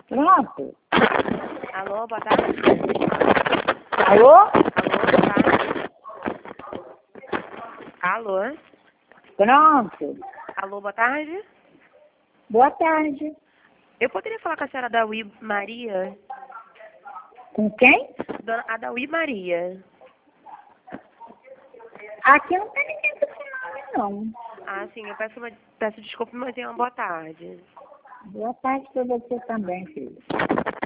Pronto. Alô, boa tarde. Alô? Alô, boa tarde. Alô? Pronto. Alô, boa tarde. Boa tarde. Eu poderia falar com a senhora Adawi Maria? Com quem? Dona Adawi Maria. Aqui não tem ninguém com esse nome, não. Ah, sim, eu peço desculpa, mas tenha uma boa tarde. Boa tarde para você também, filho.